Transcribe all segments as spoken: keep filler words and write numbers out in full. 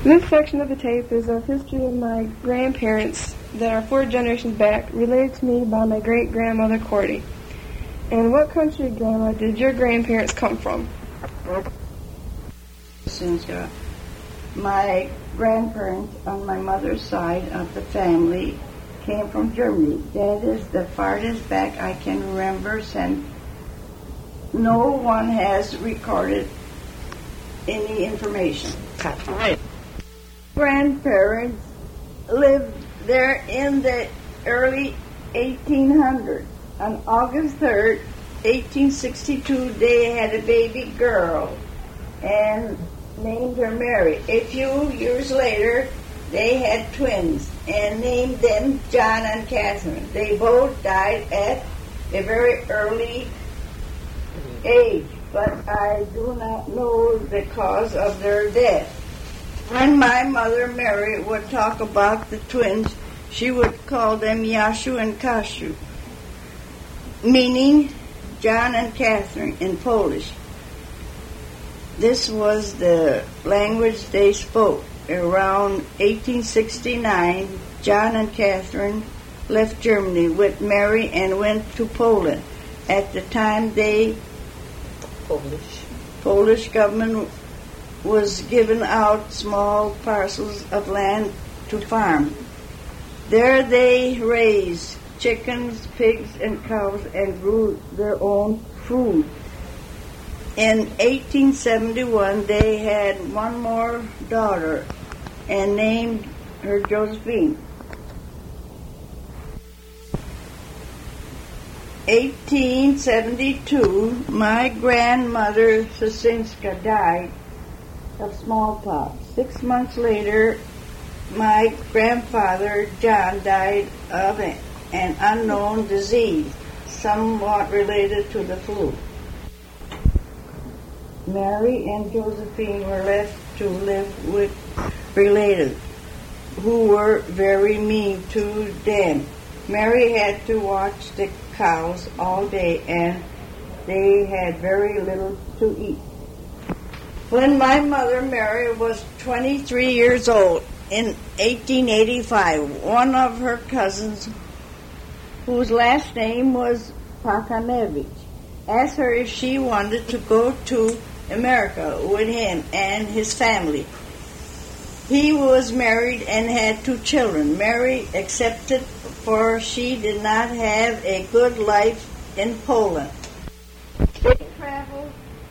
This section of the tape is of history of my grandparents that are four generations back, related to me by my great-grandmother Cordy. And what country, Grandma, did your grandparents come from? Cynthia, my grandparents on my mother's side of the family came from Germany. That is the farthest back I can remember, since no one has recorded any information. Right. Grandparents lived there in the early eighteen hundreds. On August third, eighteen sixty-two, they had a baby girl and named her Mary. A few years later, they had twins and named them John and Catherine. They both died at a very early age, but I do not know the cause of their death. When my mother Mary would talk about the twins, she would call them Yashu and Kashu, meaning John and Catherine in Polish. This was the language they spoke. Around eighteen sixty-nine, John and Catherine left Germany with Mary and went to Poland. At the time, they Polish. Polish government was giving out small parcels of land to farm. There they raised chickens, pigs, and cows and grew their own food. In eighteen seventy-one, they had one more daughter and named her Josephine. eighteen seventy-two, my grandmother Sasinska died of smallpox. Six months later, my grandfather John died of an unknown disease, somewhat related to the flu. Mary and Josephine were left to live with relatives who were very mean to them. Mary had to watch the cows all day, and they had very little to eat. When my mother Mary was twenty-three years old, in eighteen eighty-five, one of her cousins, whose last name was Pakanevich, asked her if she wanted to go to America with him and his family. He was married and had two children. Mary accepted, for she did not have a good life in Poland. They traveled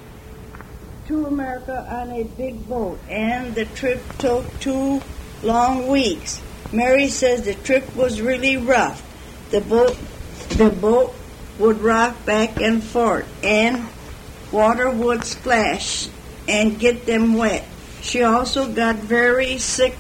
to America on a big boat, and the trip took two long weeks. Mary says the trip was really rough. The boat, the boat would rock back and forth, and water would splash and get them wet. She also got very sick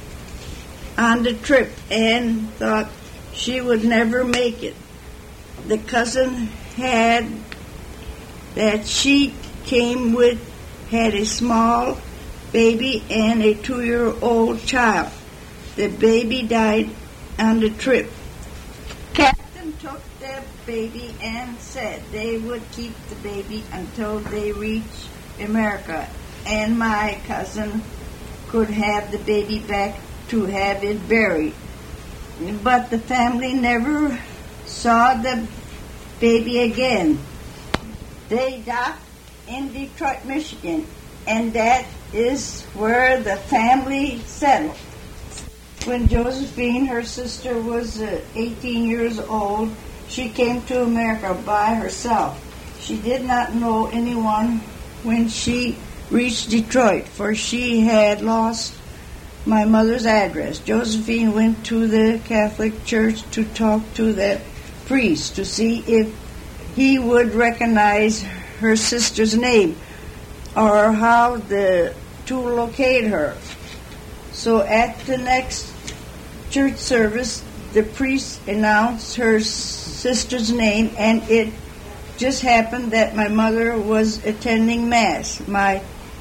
on the trip and thought she would never make it. The cousin had that she came with had a small baby and a two-year-old child. The baby died on the trip. Captain took the baby and said they would keep the baby until they reached America, and my cousin could have the baby back to have it buried. But the family never saw the baby again. They docked in Detroit, Michigan, and that is where the family settled. When Josephine, her sister, was uh, eighteen years old, she came to America by herself. She did not know anyone when she reached Detroit, for she had lost my mother's address. Josephine went to the Catholic Church to talk to the priest to see if he would recognize her sister's name or how the, to locate her. So at the next church service, the priest announced her sister's name, and it just happened that my mother was attending Mass. My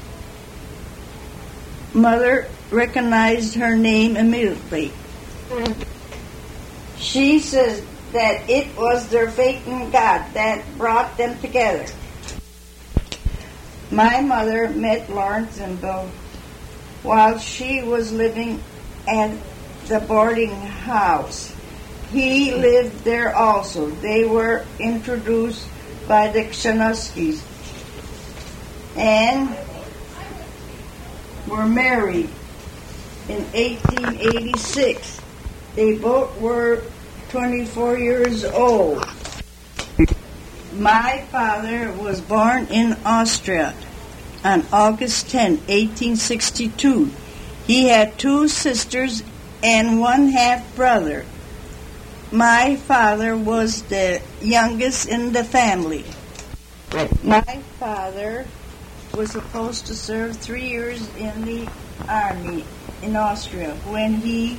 mother recognized her name immediately. She says that it was their faith in God that brought them together. My mother met Lawrence and Bill while she was living at the boarding house. He lived there also. They were introduced by the Kshanuskis and were married in eighteen eighty-six. They both were twenty-four years old. My father was born in Austria on August tenth, eighteen sixty-two. He had two sisters and one half-brother. My father was the youngest in the family. My father was supposed to serve three years in the army in Austria. When he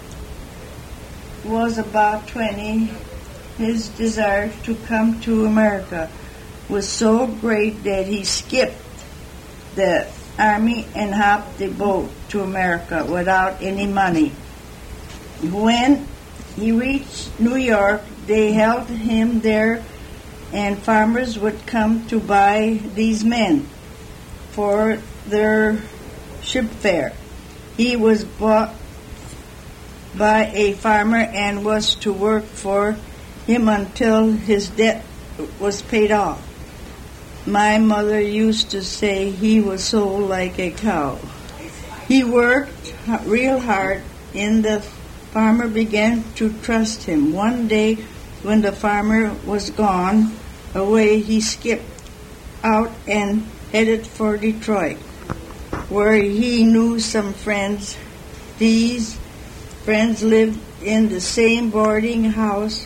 was about twenty, his desire to come to America was so great that he skipped the army and hopped the boat to America without any money. When he reached New York, they held him there, and farmers would come to buy these men for their ship fare. He was bought by a farmer and was to work for him until his debt was paid off. My mother used to say he was sold like a cow. He worked real hard, and the farmer began to trust him. One day, when the farmer was gone away, he skipped out and headed for Detroit, where he knew some friends. These friends lived in the same boarding house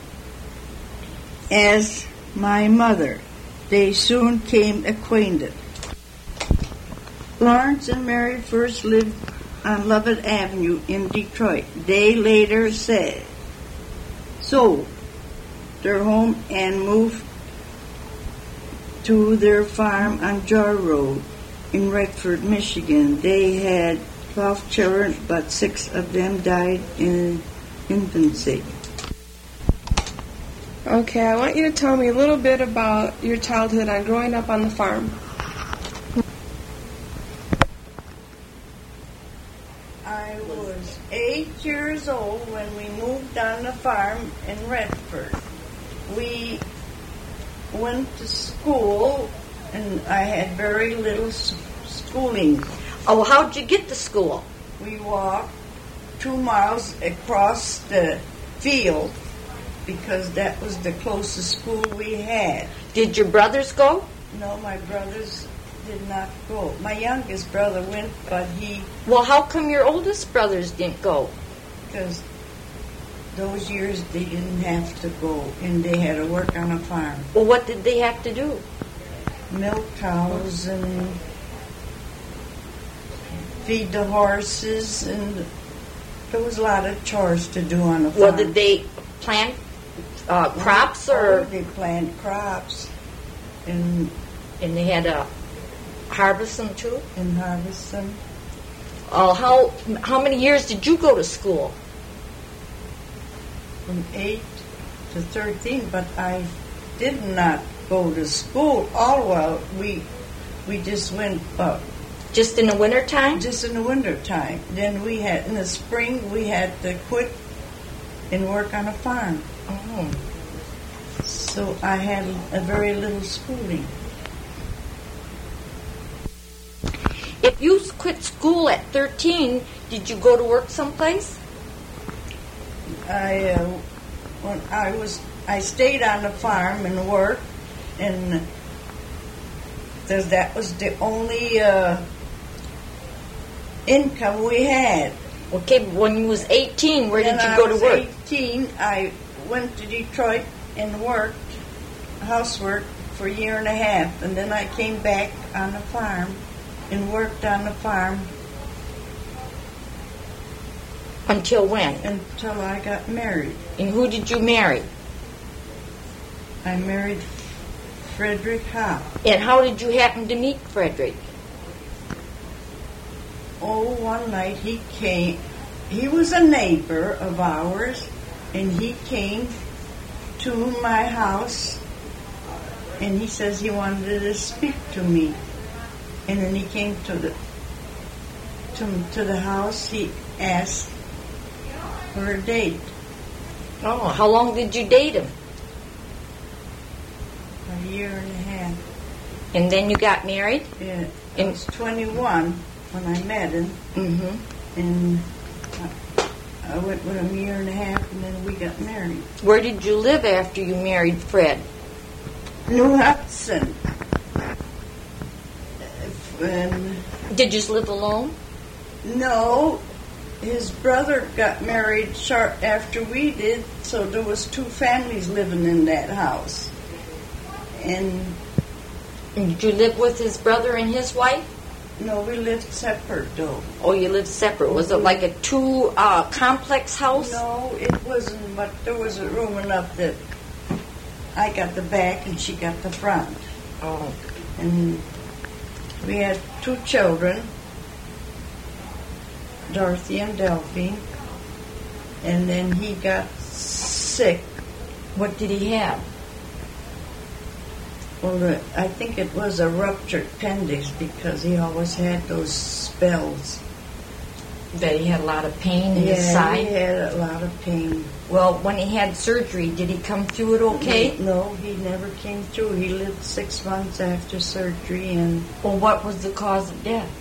as my mother. They soon came acquainted. Lawrence and Mary first lived on Lovett Avenue in Detroit. They later said, sold their home and moved to their farm on Jar Road in Redford, Michigan. They had twelve children, but six of them died in infancy. Okay, I want you to tell me a little bit about your childhood and growing up on the farm. I was eight years old when we moved on the farm in Redford. We went to school, and I had very little s- schooling. Oh, how'd you get to school? We walked two miles across the field because that was the closest school we had. Did your brothers go? No, my brothers did not go. My youngest brother went, but he, Well, how come your oldest brothers didn't go? because those years they didn't have to go, and they had to work on a farm. Well, what did they have to do? Milk cows and feed the horses, and there was a lot of chores to do on a farm. Well, did they plant uh, crops, Oh, or they plant crops and and they had to harvest them too? and harvest them. Oh, how how many years did you go to school? From eight to thirteen, but I did not go to school all while we we just went uh, Just in the winter time? just in the winter time. Then we had in the spring we had to quit and work on a farm. Oh. So I had a very little schooling. If you quit school at thirteen, did you go to work someplace? I uh, when I was I stayed on the farm and worked, and th- that was the only uh, income we had. Okay, but when you was eighteen, where did When you I go to was work? eighteen, I went to Detroit and worked housework for a year and a half, and then I came back on the farm and worked on the farm Until when? until I got married. And who did you marry? I married Frederick Hopp. And how did you happen to meet Frederick? Oh, one night he came. He was a neighbor of ours, and he came to my house, and he says he wanted to speak to me. And then he came to the to to the house, he asked for a date. Oh, how long did you date him? A year and a half. And then you got married? Yeah, I And- was twenty-one when I met him, Mm-hmm. and I, I went with him a year and a half, and then we got married. Where did you live after you married Fred? New Hudson. And Did you live alone? no, his brother got married short after we did, so there was two families living in that house. And And did you live with his brother and his wife? no, we lived separate though. Oh, you lived separate. Was it like a two uh, complex house? No, it wasn't, but there was a room enough that I got the back and she got the front. Oh. And we had two children, Dorothy and Delphine. And then he got sick. What did he have? Well, the, I think it was a ruptured appendix because he always had those spells. That he had a lot of pain in yeah, his side? he had a lot of pain. Well, when he had surgery, did he come through it okay? No, he never came through. He lived six months after surgery, and Well, what was the cause of death?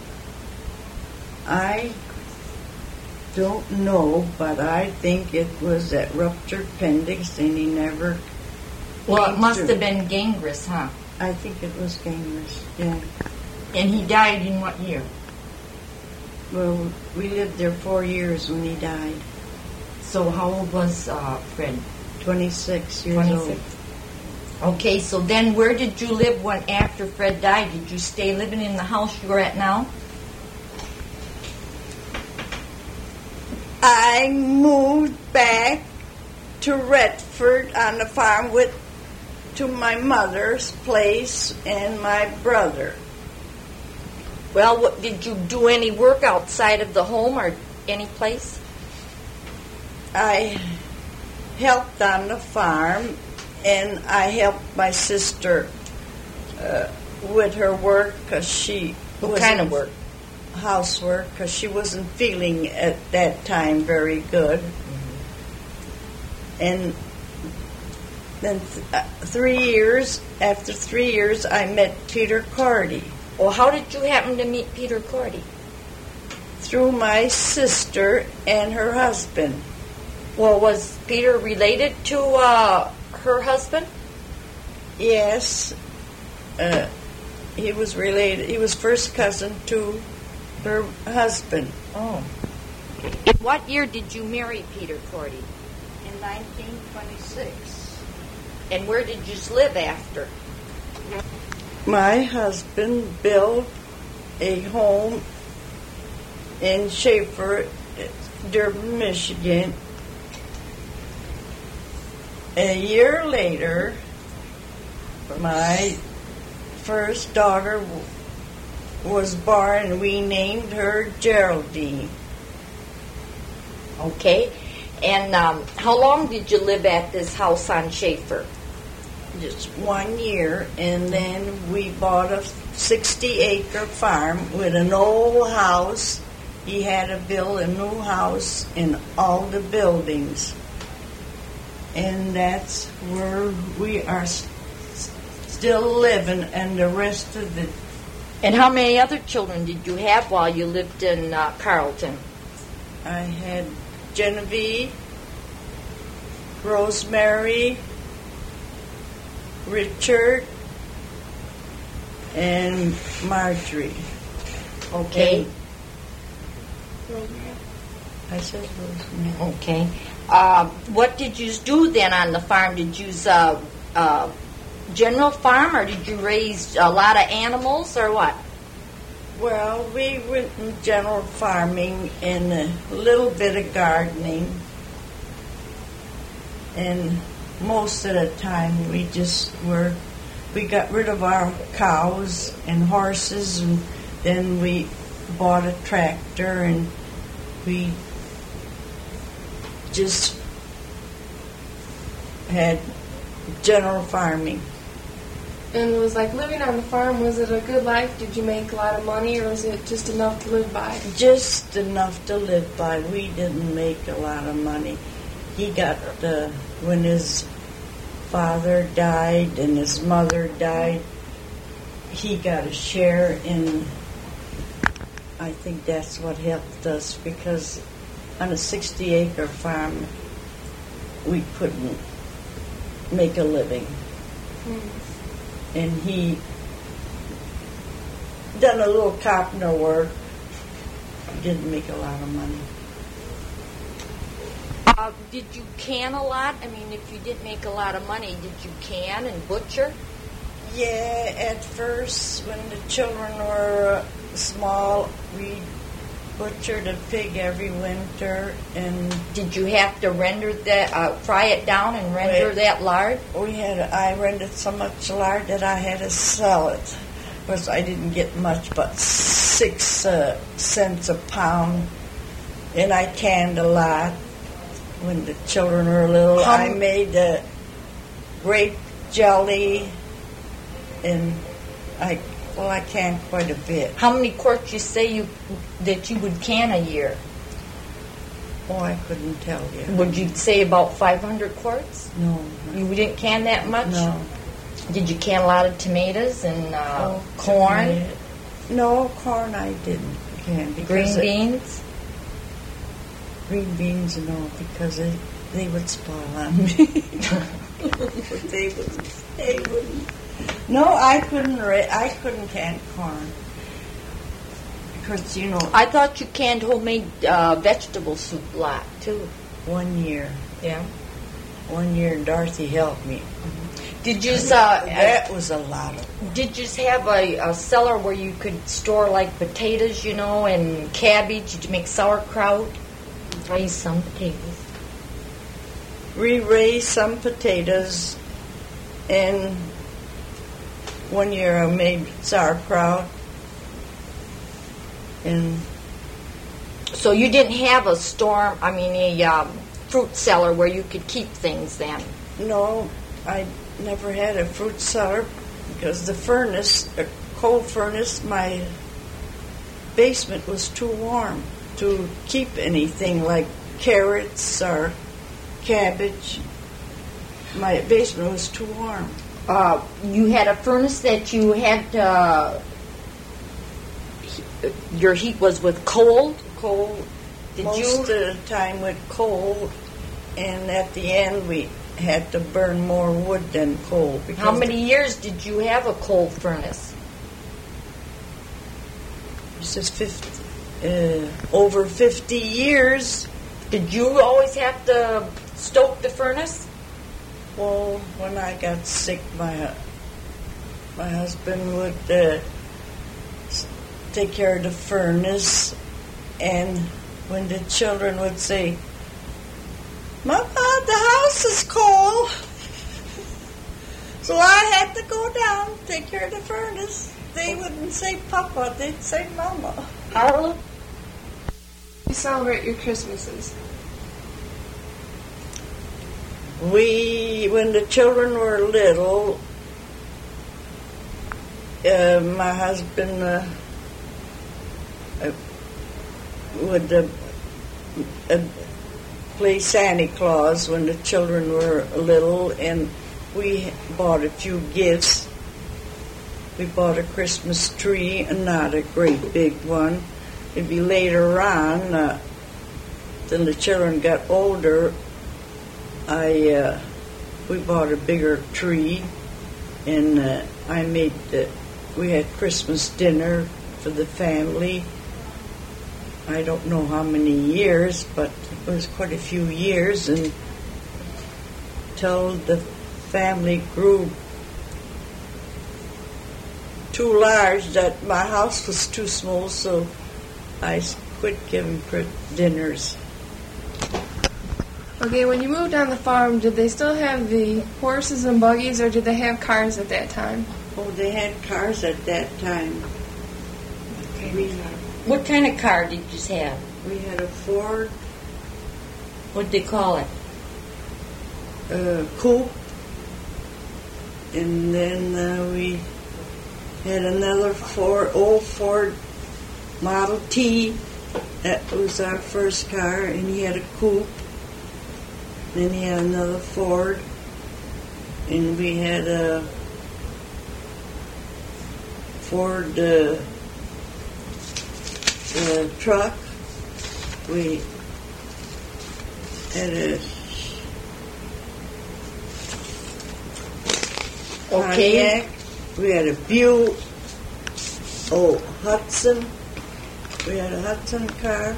I don't know, but I think it was that ruptured appendix, and he never. Well, came it must through. have been gangrenous, huh? I think it was gangrenous. Yeah. And he died in what year? Well, we lived there four years when he died. So how old was uh, Fred? Twenty-six years twenty-six. Okay, so then where did you live when after Fred died? Did you stay living in the house you're at now? I moved back to Redford on the farm with to my mother's place and my brother. Well, what, did you do any work outside of the home or any place? I helped on the farm, and I helped my sister uh, with her work because she What kind of wasn't- work? housework because she wasn't feeling at that time very good. And then th- uh, three years, after three years, I met Peter Cordy Well, how did you happen to meet Peter Cordy? through my sister and her husband. Well, was Peter related to uh, her husband? Yes, uh, he was related. He was first cousin to her husband. Oh. In what year did you marry Peter Cordy? In nineteen twenty-six. And where did you live after? My husband built a home in Schaefer, Durban, Michigan. A year later, my first daughter w- was born, and we named her Geraldine. Okay. And um, how long did you live at this house on Schaefer? Just one year, and then we bought a sixty-acre farm with an old house. He had to build a new house in all the buildings. And that's where we are s- still living, and the rest of the... And how many other children did you have while you lived in uh, Carlton? I had Genevieve, Rosemary, Richard, and Marjorie. Okay. I said Rosemary. Okay. Uh, what did you do then on the farm? Did you use uh, uh, general farm, or did you raise a lot of animals, or what? Well, we went in general farming and a little bit of gardening. And most of the time we just were, we got rid of our cows and horses, and then we bought a tractor, and we just had general farming. And was like living on the farm, was it a good life? Did you make a lot of money, or was it just enough to live by? Just enough to live by. We didn't make a lot of money. He got, uh, when his father died and his mother died, he got a share in, I think that's what helped us, because on a sixty acre farm, we couldn't make a living. Mm. And he done a little carpenter work. Didn't make a lot of money. Uh, did you can a lot? I mean, if you didn't make a lot of money, did you can and butcher? Yeah, at first, when the children were small, we butchered a pig every winter. And did you have to render that, uh, fry it down and render we, that lard? We had. I rendered so much lard that I had to sell it. Because I didn't get much, but six uh, cents a pound, and I canned a lot when the children were little. How I made uh, grape jelly, and I. Well, I can quite a bit. How many quarts you say you that you would can a year? Oh, I couldn't tell you. Would you say about five hundred quarts? No. You didn't can that much? No. Did you can a lot of tomatoes and uh, oh, corn? Tomato. No, corn I didn't can. Green it, beans? Green beans, no, because they, they would spoil on me. they wouldn't. They wouldn't. No, I couldn't. Ra- I couldn't can corn because you know. I thought you canned homemade uh, vegetable soup a lot too. One year, yeah. One year, Dorothy helped me. Mm-hmm. Did you? Uh, that was a lot of. Did you have a, a cellar where you could store like potatoes, you know, and cabbage? Did you make sauerkraut? Raise some potatoes. We raised some potatoes, and. One year I made sauerkraut, and so you didn't have a storm. I mean, a um, fruit cellar where you could keep things then. No, I never had a fruit cellar because the furnace, a coal furnace, my basement was too warm to keep anything like carrots or cabbage. My basement was too warm. Uh, you had a furnace that you had, uh, your heat was with coal? Coal. Did most you? of the time with coal, and at the end we had to burn more wood than coal. How many years did you have a coal furnace? This is fifty, uh, over fifty years. Did you always have to stoke the furnace? Well, when I got sick, my my husband would uh, take care of the furnace, and when the children would say, "Mama, the house is cold," so I had to go down, take care of the furnace. They wouldn't say Papa, they'd say Mama. How you celebrate your Christmases? We, when the children were little, uh, my husband uh, uh, would uh, uh, play Santa Claus when the children were little, and we bought a few gifts. We bought a Christmas tree, and not a great big one. It'd be later on, uh, then the children got older. I uh, we bought a bigger tree, and uh, I made the, we had Christmas dinner for the family. I don't know how many years, but it was quite a few years, and till the family grew too large that my house was too small, so I quit giving dinners. Okay, when you moved on the farm, did they still have the horses and buggies, or did they have cars at that time? Oh, they had cars at that time. We, what kind of car did you have? we had a Ford What'd they call it? uh, coupe. And then uh, we had another Ford, old Ford Model T. That was our first car, and he had a coupe. Then he had another Ford, and we had a Ford uh, uh, truck. We had a Okay. Pontiac. We had a Buick. Oh, Hudson. We had a Hudson car.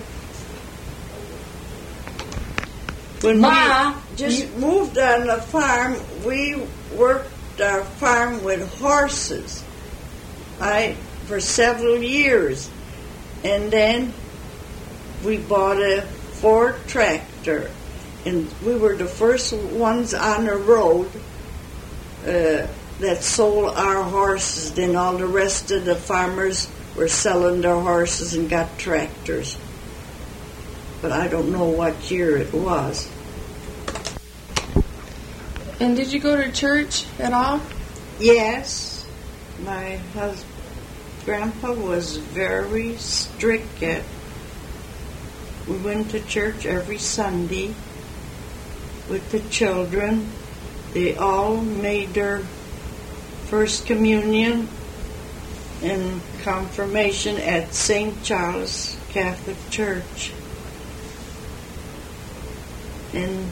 When Ma, we just you- moved on the farm, we worked our farm with horses. I for several years, and then we bought a Ford tractor, and we were the first ones on the road uh, that sold our horses. Then all the rest of the farmers were selling their horses and got tractors. But I don't know what year it was. And did you go to church at all? Yes, my husband, Grandpa was very strict at. We went to church every Sunday with the children. They all made their first communion and confirmation at Saint Charles Catholic Church. And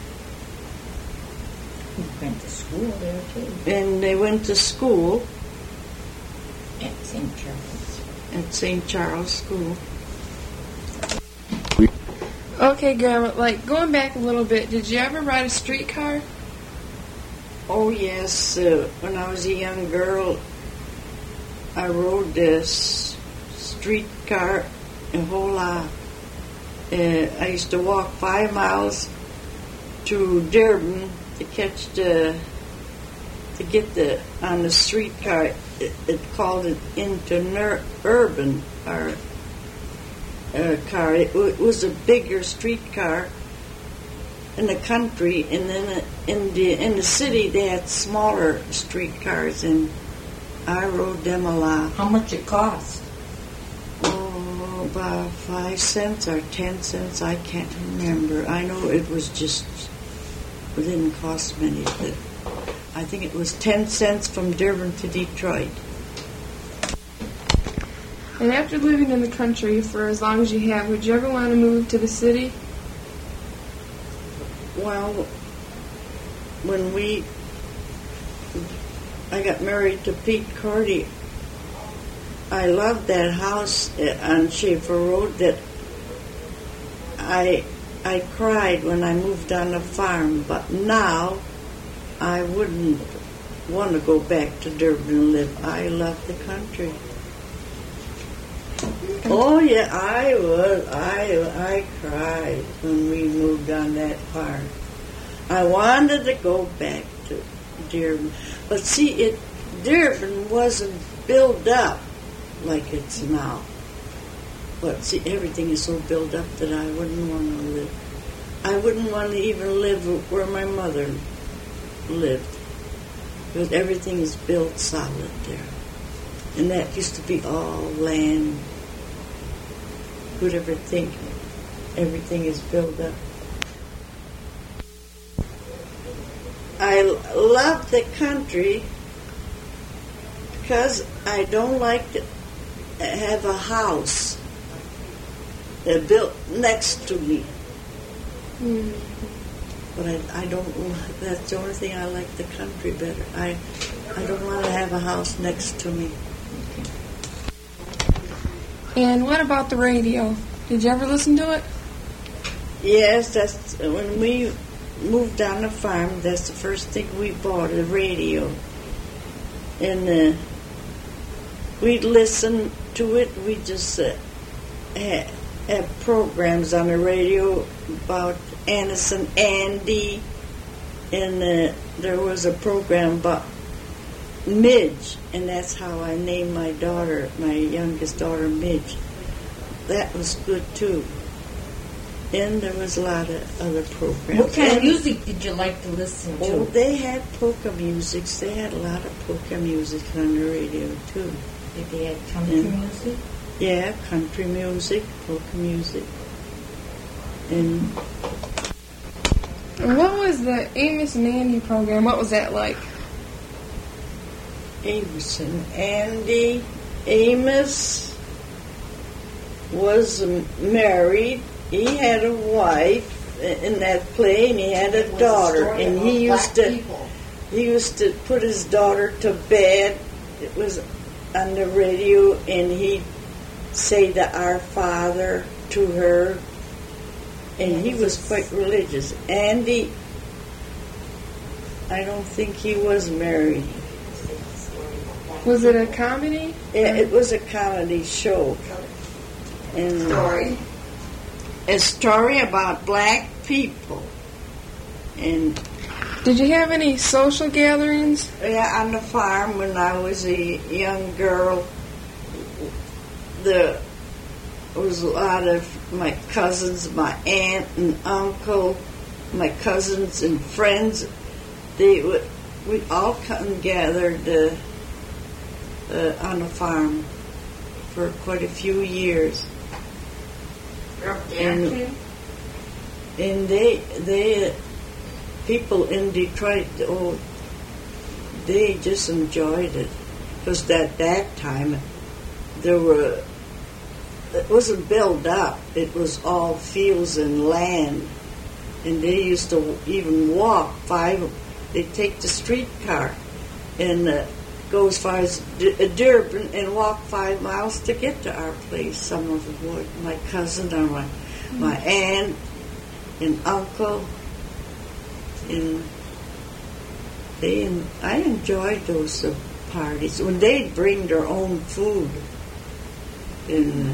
You went to school there too, and they went to school at Saint Charles. at Saint Charles School. Okay, Grandma, like going back a little bit, did you ever ride a streetcar? Oh yes, uh, when I was a young girl, I rode this streetcar a whole lot. Uh, I used to walk five miles to Durban to catch the to get the on the streetcar. It, it called it interurban or uh, car. It, w- it was a bigger streetcar in the country, and then in the in the city they had smaller streetcars, and I rode them a lot. How much it cost? Oh, about five cents or ten cents. I can't remember. I know it was just. It didn't cost many, but I think it was ten cents from Durban to Detroit. And after living in the country for as long as you have, would you ever want to move to the city? Well, when we, I got married to Pete Cordy, I loved that house on Schaefer Road. That I, I cried when I moved on the farm. But now, I wouldn't want to go back to Durban and live. I love the country. Oh yeah, I would. I I cried when we moved on that farm. I wanted to go back to Durban, but see, it Durban wasn't built up like it's now. But see, everything is so built up that I wouldn't want to live. I wouldn't want to even live where my mother lived, because everything is built solid there, and that used to be all land. Who'd ever think everything is built up? I l- love the country because I don't like to have a house uh, built next to me. Mm. But I, I don't. li- That's the only thing I like the country better. I I don't want to have a house next to me. And what about the radio? Did you ever listen to it? Yes, that's when we moved on the farm. That's the first thing we bought, a radio, and uh, we'd listen to it. We just uh, had, had programs on the radio about Anderson Andy, and uh, there was a program about Midge, and that's how I named my daughter, my youngest daughter, Midge. That was good too. And there was a lot of other programs. What kind of And- music did you like to listen to? Oh, they had polka music. They had a lot of polka music on the radio, too. Did they have country Yeah. music? Yeah, country music, polka music. And And what was the Amos and Andy program? What was that like? Amos and Andy. Amos was um, married. He had a wife in that play, and he had a It was daughter. story And about he used black to people. he used to put his daughter to bed. It was on the radio, and he'd say the Our Father to her. And he was quite religious. Andy, I don't think he was married. Was it a comedy? It, it was a comedy show. And Story. a story about black people. And Did you have any social gatherings? yeah, on the farm when I was a young girl, the there was a lot of my cousins, my aunt and uncle, my cousins and friends. They would we all come gathered uh, uh, on the farm for quite a few years. And, and they they people in Detroit, oh, they just enjoyed it because at that time there were it wasn't built up. It was all fields and land, and they used to even walk five. They'd take the streetcar and uh, go as far as D- Durban and walk five miles to get to our place. Some of them would. My cousin or my my aunt and uncle, and they and I enjoyed those uh, parties when they'd bring their own food. And uh,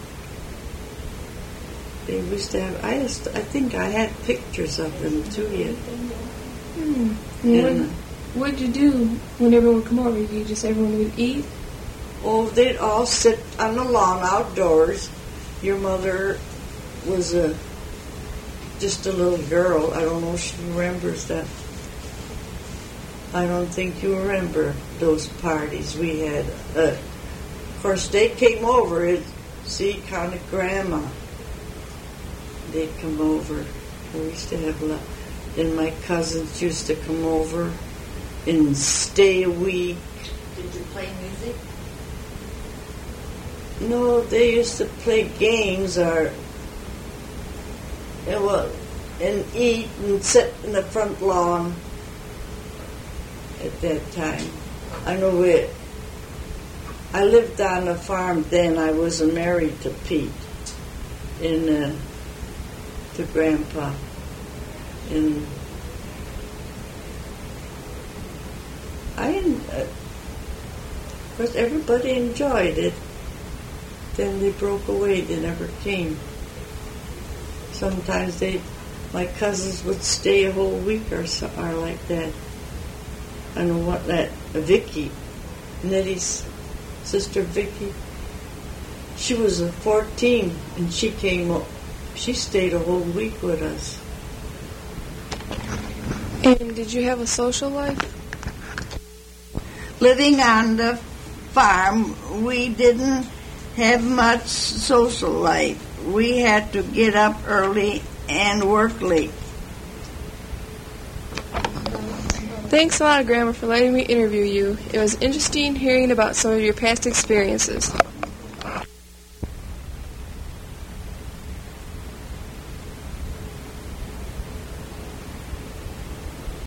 they used to have. I used to, I think I had pictures of them too. Yet. Hmm. And And, what, what'd you do when everyone would come over? You just everyone would eat? oh, they'd all sit on the lawn outdoors. Your mother was a just a little girl. I don't know if she remembers that. I don't think you remember those parties we had. Uh, of course, they came over. It, see, kind of grandma. They'd come over. We used to have a lot. And my cousins used to come over and stay a week. Did you play music? No, they used to play games or and, well, and eat and sit in the front lawn at that time. I know it. I lived on a farm then. I was married to Pete and uh, to Grandpa. And I, uh, of course, everybody enjoyed it. Then they broke away. They never came. Sometimes they, my cousins would stay a whole week or so, or like that. I know what that Vicky, Nettie's sister Vicky. She was uh, fourteen, and she came. up- She stayed a whole week with us. And did you have a social life? Living on the farm, we didn't have much social life. We had to get up early and work late. Thanks a lot, Grandma, for letting me interview you. It was interesting hearing about some of your past experiences.